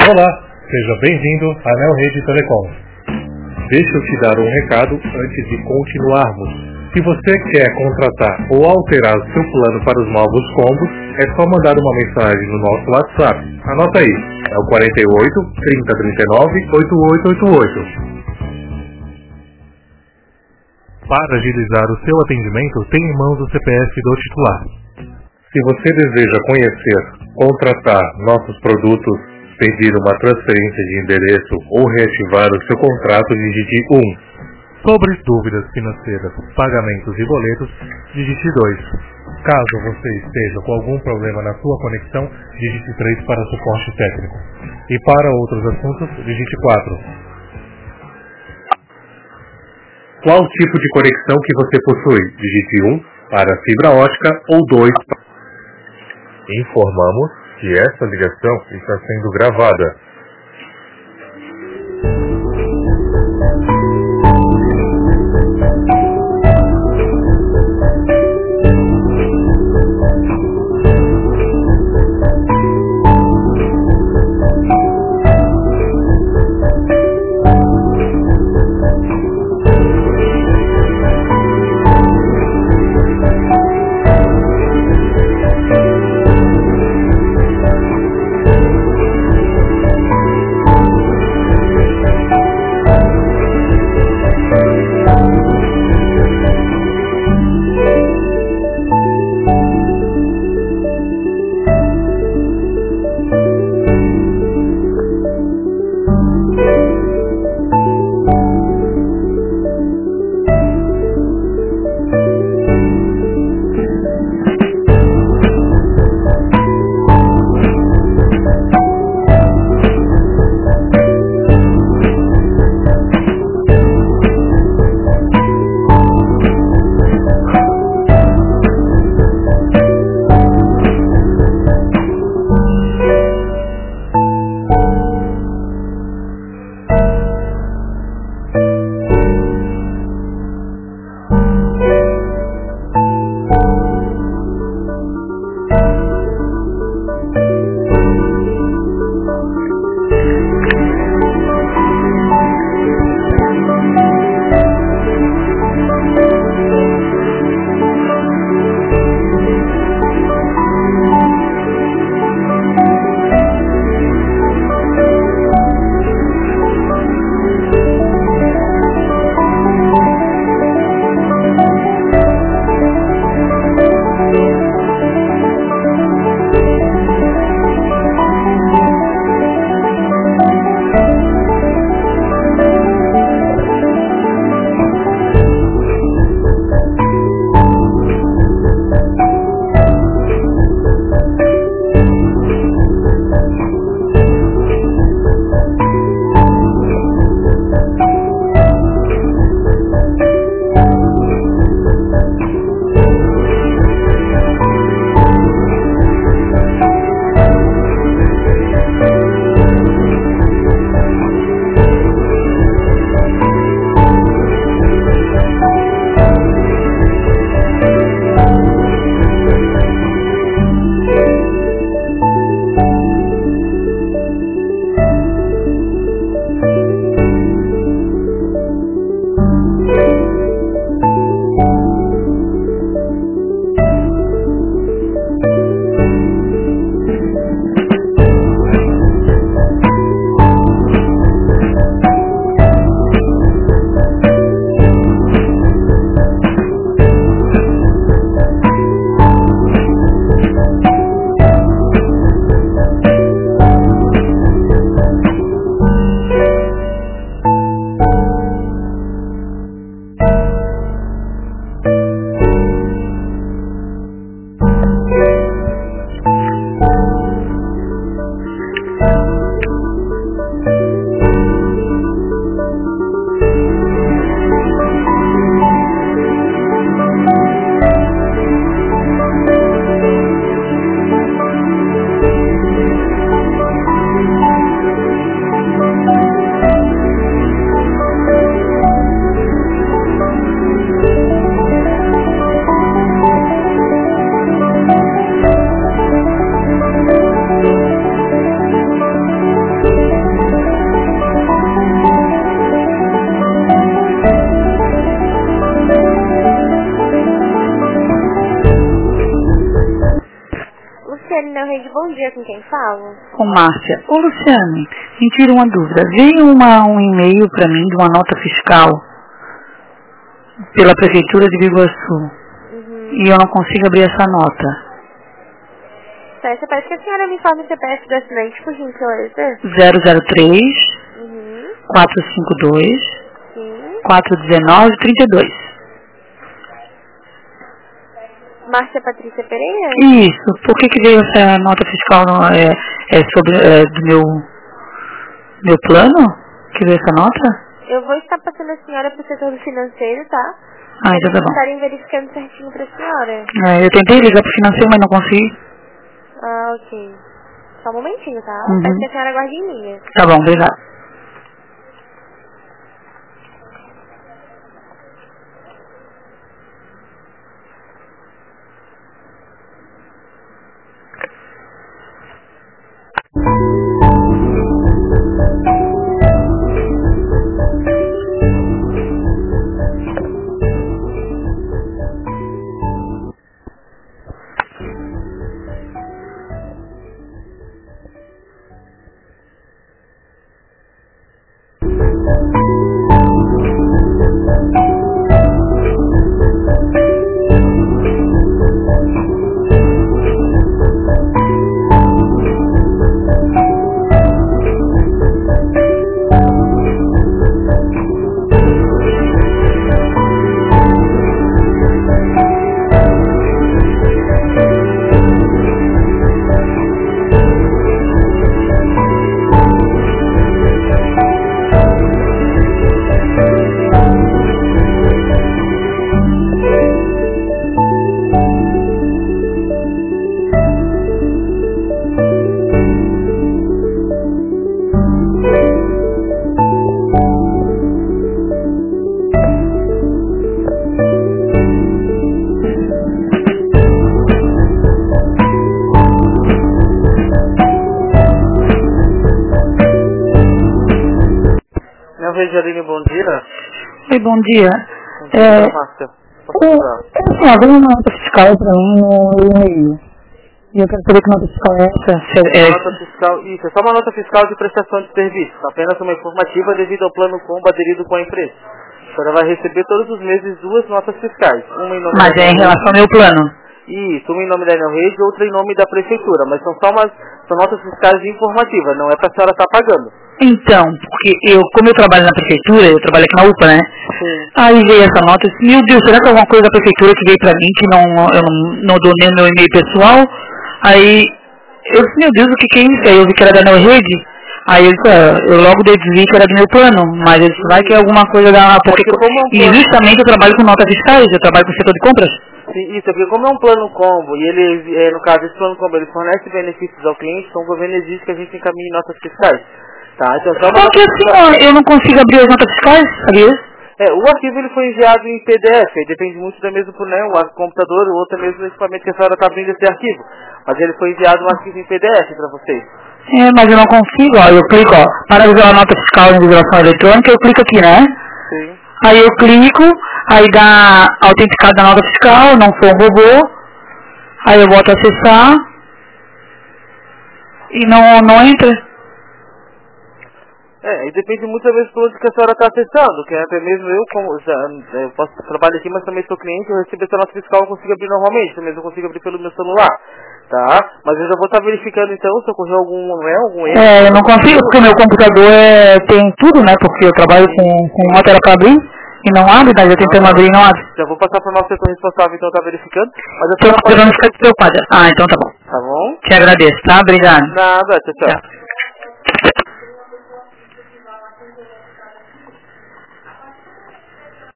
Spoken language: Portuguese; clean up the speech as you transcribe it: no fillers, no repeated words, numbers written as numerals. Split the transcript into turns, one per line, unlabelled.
Olá, seja bem-vindo à Neo Rede Telecom. Deixa eu te dar um recado antes de continuarmos. Se você quer contratar ou alterar seu plano para os novos combos, é só mandar uma mensagem no nosso WhatsApp. Anota aí, é o 48 3039 8888. Para agilizar o seu atendimento, tem em mãos o CPF do titular. Se você deseja conhecer, contratar nossos produtos, pedir uma transferência de endereço ou reativar o seu contrato, digite 1. Sobre dúvidas financeiras, pagamentos e boletos, digite 2. Caso você esteja com algum problema na sua conexão, digite 3 para suporte técnico. E para outros assuntos, digite 4. Qual tipo de conexão que você possui? Digite 1 para fibra ótica ou 2 para... Informamos que essa ligação está sendo gravada.
bom dia, com quem falo?
Com Márcia. Ô Luciane, me tira uma dúvida. Veio um e-mail para mim de uma nota fiscal pela Prefeitura de Biguaçu. E eu não consigo abrir essa nota.
Você pede que a senhora me informe o CPF do assinante, por gentileza?
003 452 419 32.
Márcia Patrícia Pereira?
Isso. Por que veio essa nota fiscal sobre do meu plano? Que veio essa nota?
Eu vou estar passando a senhora para o setor do financeiro, tá?
Então tá bom.
Estarem verificando certinho para a senhora.
Eu tentei ligar pro financeiro, mas não consegui.
Ok. Só um momentinho, tá? Peço que a senhora aguarde em linha.
Tá bom, obrigado.
Regialine, bom dia.
Oi, bom dia.
Márcia.
Veio uma nota fiscal para mim no e-mail. E eu quero saber que nota fiscal é essa.
Nota fiscal, isso, é só uma nota fiscal de prestação de serviço. Apenas uma informativa devido ao plano combo aderido com a empresa. A senhora vai receber todos os meses 2 notas fiscais. Uma em nome
Mas
da
em relação ao meu plano?
Isso, uma em nome da Enel Rede e outra em nome da prefeitura. Mas são notas fiscais informativas, não é para a senhora estar pagando.
Então, porque como eu trabalho na prefeitura, eu trabalho aqui na UPA, né?
Sim.
Aí veio essa nota, eu disse, meu Deus, será que é alguma coisa da prefeitura que veio pra mim, que eu não dou nem o meu e-mail pessoal? Aí, eu disse, meu Deus, o que é isso? Aí eu vi que era da Enel Rede. Aí eu disse, eu logo deduzi que era do meu plano, mas eu disse, vai que é alguma coisa da... E justamente eu trabalho com notas fiscais, eu trabalho com o setor de compras.
Sim, isso, porque como é um plano combo, e ele, no caso, esse plano combo, ele fornece benefícios ao cliente, então o governo exige que a gente encaminhe notas fiscais. Tá, então,
só que assim, eu não consigo abrir as notas fiscais, sabia?
O arquivo ele foi enviado em PDF, depende muito da mesmo, né, o computador, ou outro mesmo equipamento que a senhora está abrindo esse arquivo. Mas ele foi enviado um arquivo em PDF para vocês.
Mas eu não consigo, eu clico, para visualizar a nota fiscal em divulgação eletrônica, eu clico aqui, né?
Sim.
Aí eu clico, aí dá autenticado da nota fiscal, não sou um robô, aí eu volto a acessar, e não entra.
E depende muitas vezes do que a senhora está acessando, que até mesmo eu posso trabalhar aqui, mas também sou cliente, eu recebo essa nota fiscal, eu consigo abrir normalmente, também eu consigo abrir pelo meu celular, tá? Mas eu já vou estar verificando então se ocorreu algum erro.
Eu não consigo, porque o meu computador tem tudo, né, porque eu trabalho com nota era para abrir, e não abre, daí eu tentando abrir e não abre.
Já vou passar para o nosso setor responsável, então tá verificando. Mas
eu não ficar preocupada. Então tá bom.
Tá bom?
Te agradeço, tá? Obrigado.
Nada, tchau.